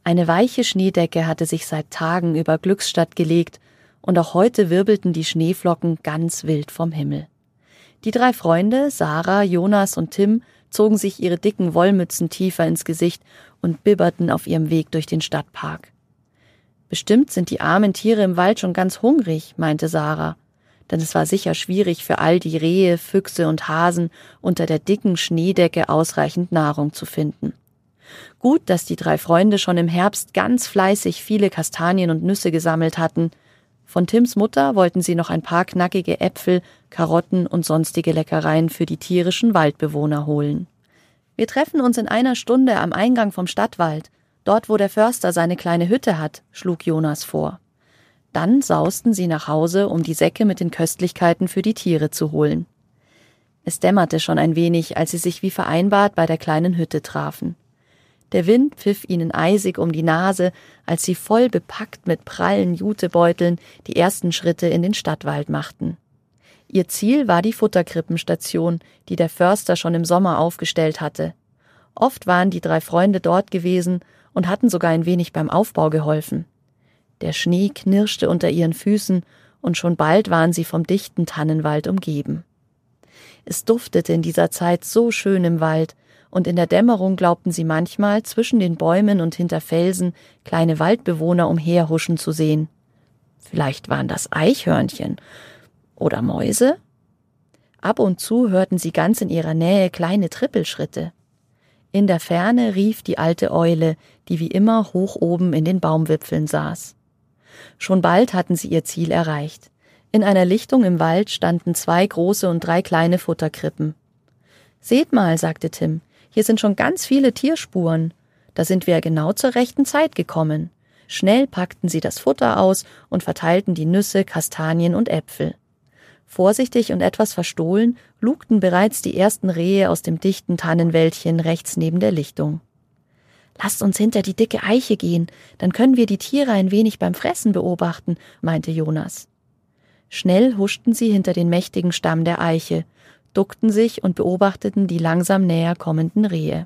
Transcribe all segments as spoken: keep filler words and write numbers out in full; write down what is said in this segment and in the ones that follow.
Eine weiche Schneedecke hatte sich seit Tagen über Glückstadt gelegt, und auch heute wirbelten die Schneeflocken ganz wild vom Himmel. Die drei Freunde, Sarah, Jonas und Tim, zogen sich ihre dicken Wollmützen tiefer ins Gesicht und bibberten auf ihrem Weg durch den Stadtpark. »Bestimmt sind die armen Tiere im Wald schon ganz hungrig«, meinte Sarah, denn es war sicher schwierig für all die Rehe, Füchse und Hasen, unter der dicken Schneedecke ausreichend Nahrung zu finden. Gut, dass die drei Freunde schon im Herbst ganz fleißig viele Kastanien und Nüsse gesammelt hatten. Von Tims Mutter wollten sie noch ein paar knackige Äpfel, Karotten und sonstige Leckereien für die tierischen Waldbewohner holen. »Wir treffen uns in einer Stunde am Eingang vom Stadtwald, dort wo der Förster seine kleine Hütte hat«, schlug Jonas vor. Dann sausten sie nach Hause, um die Säcke mit den Köstlichkeiten für die Tiere zu holen. Es dämmerte schon ein wenig, als sie sich wie vereinbart bei der kleinen Hütte trafen. Der Wind pfiff ihnen eisig um die Nase, als sie voll bepackt mit prallen Jutebeuteln die ersten Schritte in den Stadtwald machten. Ihr Ziel war die Futterkrippenstation, die der Förster schon im Sommer aufgestellt hatte. Oft waren die drei Freunde dort gewesen und hatten sogar ein wenig beim Aufbau geholfen. Der Schnee knirschte unter ihren Füßen, und schon bald waren sie vom dichten Tannenwald umgeben. Es duftete in dieser Zeit so schön im Wald, und in der Dämmerung glaubten sie manchmal, zwischen den Bäumen und hinter Felsen kleine Waldbewohner umherhuschen zu sehen. Vielleicht waren das Eichhörnchen oder Mäuse? Ab und zu hörten sie ganz in ihrer Nähe kleine Trippelschritte. In der Ferne rief die alte Eule, die wie immer hoch oben in den Baumwipfeln saß. Schon bald hatten sie ihr Ziel erreicht. In einer Lichtung im Wald standen zwei große und drei kleine Futterkrippen. »Seht mal«, sagte Tim, »hier sind schon ganz viele Tierspuren. Da sind wir genau zur rechten Zeit gekommen.« Schnell packten sie das Futter aus und verteilten die Nüsse, Kastanien und Äpfel. Vorsichtig und etwas verstohlen lugten bereits die ersten Rehe aus dem dichten Tannenwäldchen rechts neben der Lichtung. »Lasst uns hinter die dicke Eiche gehen, dann können wir die Tiere ein wenig beim Fressen beobachten«, meinte Jonas. Schnell huschten sie hinter den mächtigen Stamm der Eiche, duckten sich und beobachteten die langsam näher kommenden Rehe.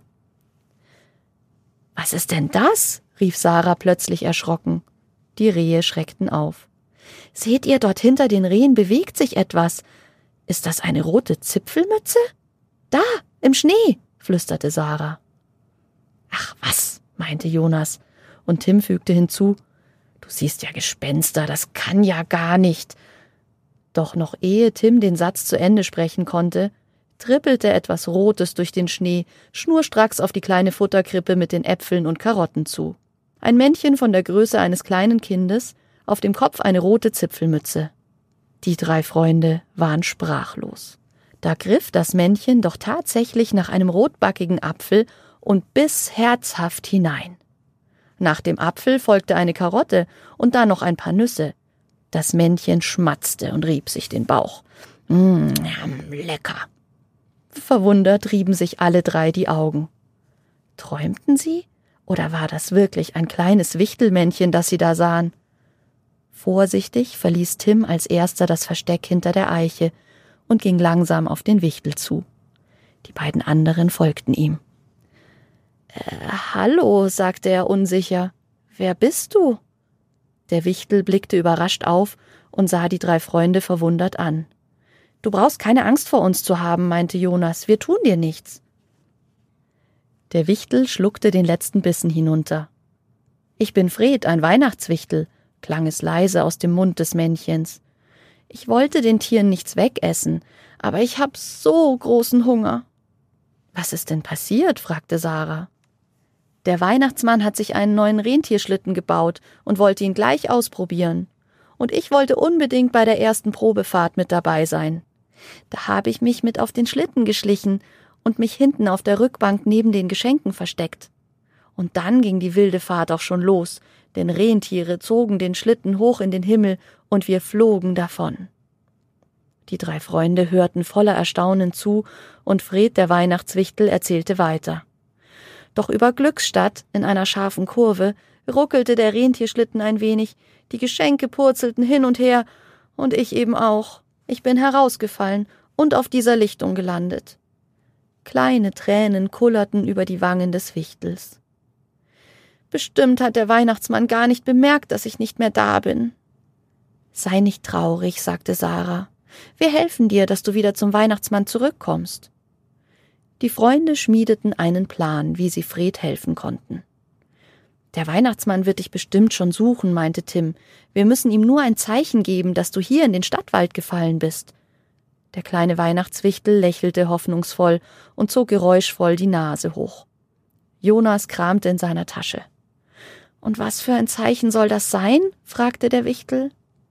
»Was ist denn das?« rief Sarah plötzlich erschrocken. Die Rehe schreckten auf. »Seht ihr, dort hinter den Rehen bewegt sich etwas. Ist das eine rote Zipfelmütze?« »Da, im Schnee«, flüsterte Sarah. »Ach was«, meinte Jonas, und Tim fügte hinzu, »Du siehst ja Gespenster, das kann ja gar nicht.« Doch noch ehe Tim den Satz zu Ende sprechen konnte, trippelte etwas Rotes durch den Schnee, schnurstracks auf die kleine Futterkrippe mit den Äpfeln und Karotten zu. Ein Männchen von der Größe eines kleinen Kindes, auf dem Kopf eine rote Zipfelmütze. Die drei Freunde waren sprachlos. Da griff das Männchen doch tatsächlich nach einem rotbackigen Apfel und biss herzhaft hinein. Nach dem Apfel folgte eine Karotte und dann noch ein paar Nüsse. Das Männchen schmatzte und rieb sich den Bauch. Mmh, lecker. Verwundert rieben sich alle drei die Augen. Träumten sie? Oder war das wirklich ein kleines Wichtelmännchen, das sie da sahen? Vorsichtig verließ Tim als erster das Versteck hinter der Eiche und ging langsam auf den Wichtel zu. Die beiden anderen folgten ihm. Äh, »Hallo«, sagte er unsicher. »Wer bist du?« Der Wichtel blickte überrascht auf und sah die drei Freunde verwundert an. »Du brauchst keine Angst vor uns zu haben«, meinte Jonas, »wir tun dir nichts.« Der Wichtel schluckte den letzten Bissen hinunter. »Ich bin Fred, ein Weihnachtswichtel«, klang es leise aus dem Mund des Männchens. »Ich wollte den Tieren nichts wegessen, aber ich hab so großen Hunger.« »Was ist denn passiert?«, fragte Sarah. »Der Weihnachtsmann hat sich einen neuen Rentierschlitten gebaut und wollte ihn gleich ausprobieren. Und ich wollte unbedingt bei der ersten Probefahrt mit dabei sein. Da habe ich mich mit auf den Schlitten geschlichen und mich hinten auf der Rückbank neben den Geschenken versteckt. Und dann ging die wilde Fahrt auch schon los, denn Rentiere zogen den Schlitten hoch in den Himmel und wir flogen davon.« Die drei Freunde hörten voller Erstaunen zu und Fred, der Weihnachtswichtel, erzählte weiter. Doch über Glückstadt, in einer scharfen Kurve, ruckelte der Rentierschlitten ein wenig, die Geschenke purzelten hin und her und ich eben auch. Ich bin herausgefallen und auf dieser Lichtung gelandet. Kleine Tränen kullerten über die Wangen des Wichtels. Bestimmt hat der Weihnachtsmann gar nicht bemerkt, dass ich nicht mehr da bin. »Sei nicht traurig«, sagte Sarah. »Wir helfen dir, dass du wieder zum Weihnachtsmann zurückkommst.« Die Freunde schmiedeten einen Plan, wie sie Fred helfen konnten. »Der Weihnachtsmann wird dich bestimmt schon suchen«, meinte Tim. »Wir müssen ihm nur ein Zeichen geben, dass du hier in den Stadtwald gefallen bist.« Der kleine Weihnachtswichtel lächelte hoffnungsvoll und zog geräuschvoll die Nase hoch. Jonas kramte in seiner Tasche. »Und was für ein Zeichen soll das sein?« fragte der Wichtel.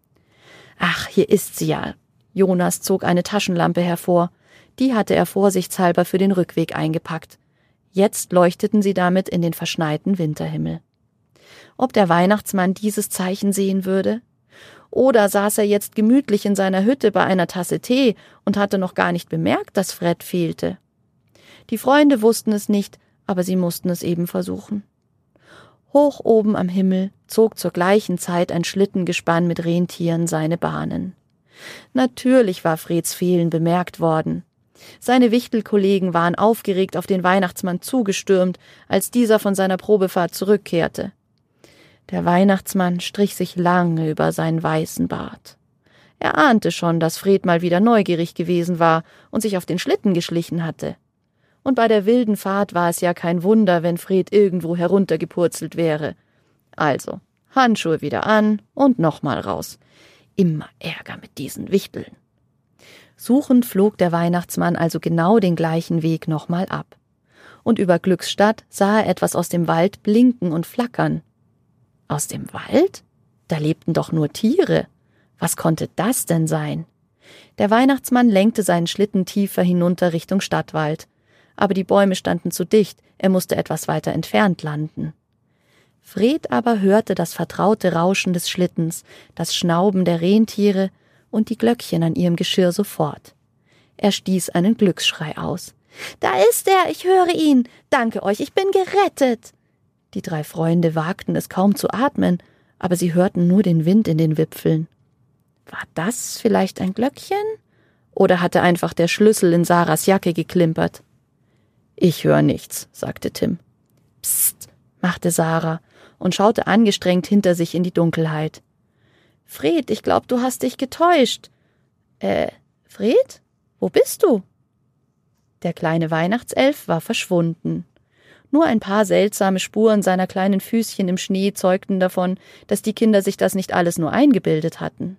»Ach, hier ist sie ja.« Jonas zog eine Taschenlampe hervor. Die hatte er vorsichtshalber für den Rückweg eingepackt. Jetzt leuchteten sie damit in den verschneiten Winterhimmel. Ob der Weihnachtsmann dieses Zeichen sehen würde? Oder saß er jetzt gemütlich in seiner Hütte bei einer Tasse Tee und hatte noch gar nicht bemerkt, dass Fred fehlte? Die Freunde wussten es nicht, aber sie mussten es eben versuchen. Hoch oben am Himmel zog zur gleichen Zeit ein Schlittengespann mit Rentieren seine Bahnen. Natürlich war Freds Fehlen bemerkt worden. Seine Wichtelkollegen waren aufgeregt auf den Weihnachtsmann zugestürmt, als dieser von seiner Probefahrt zurückkehrte. Der Weihnachtsmann strich sich lange über seinen weißen Bart. Er ahnte schon, dass Fred mal wieder neugierig gewesen war und sich auf den Schlitten geschlichen hatte. Und bei der wilden Fahrt war es ja kein Wunder, wenn Fred irgendwo heruntergepurzelt wäre. Also, Handschuhe wieder an und nochmal raus. Immer Ärger mit diesen Wichteln. Suchend flog der Weihnachtsmann also genau den gleichen Weg nochmal ab. Und über Glücksstadt sah er etwas aus dem Wald blinken und flackern. Aus dem Wald? Da lebten doch nur Tiere. Was konnte das denn sein? Der Weihnachtsmann lenkte seinen Schlitten tiefer hinunter Richtung Stadtwald. Aber die Bäume standen zu dicht, er musste etwas weiter entfernt landen. Fred aber hörte das vertraute Rauschen des Schlittens, das Schnauben der Rentiere und die Glöckchen an ihrem Geschirr sofort. Er stieß einen Glücksschrei aus. »Da ist er, ich höre ihn! Danke euch, ich bin gerettet!« Die drei Freunde wagten es kaum zu atmen, aber sie hörten nur den Wind in den Wipfeln. War das vielleicht ein Glöckchen? Oder hatte einfach der Schlüssel in Sarahs Jacke geklimpert? »Ich höre nichts«, sagte Tim. »Psst«, machte Sarah und schaute angestrengt hinter sich in die Dunkelheit. »Fred, ich glaub, du hast dich getäuscht.« »Äh, Fred? Wo bist du?« Der kleine Weihnachtself war verschwunden. Nur ein paar seltsame Spuren seiner kleinen Füßchen im Schnee zeugten davon, dass die Kinder sich das nicht alles nur eingebildet hatten.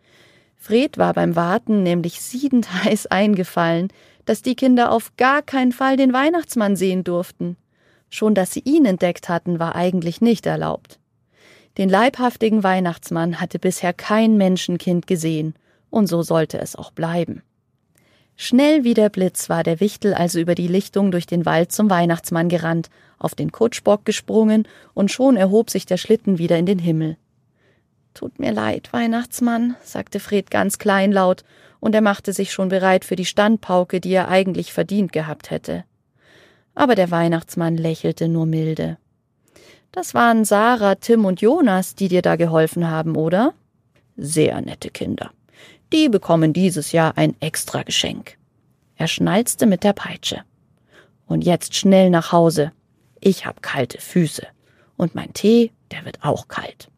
Fred war beim Warten nämlich siedend heiß eingefallen, dass die Kinder auf gar keinen Fall den Weihnachtsmann sehen durften. Schon, dass sie ihn entdeckt hatten, war eigentlich nicht erlaubt. Den leibhaftigen Weihnachtsmann hatte bisher kein Menschenkind gesehen, und so sollte es auch bleiben. Schnell wie der Blitz war der Wichtel also über die Lichtung durch den Wald zum Weihnachtsmann gerannt, auf den Kutschbock gesprungen, und schon erhob sich der Schlitten wieder in den Himmel. »Tut mir leid, Weihnachtsmann«, sagte Fred ganz kleinlaut, und er machte sich schon bereit für die Standpauke, die er eigentlich verdient gehabt hätte. Aber der Weihnachtsmann lächelte nur milde. »Das waren Sarah, Tim und Jonas, die dir da geholfen haben, oder?« »Sehr nette Kinder. Die bekommen dieses Jahr ein Extrageschenk.« Er schnalzte mit der Peitsche. »Und jetzt schnell nach Hause. Ich hab kalte Füße. Und mein Tee, der wird auch kalt.«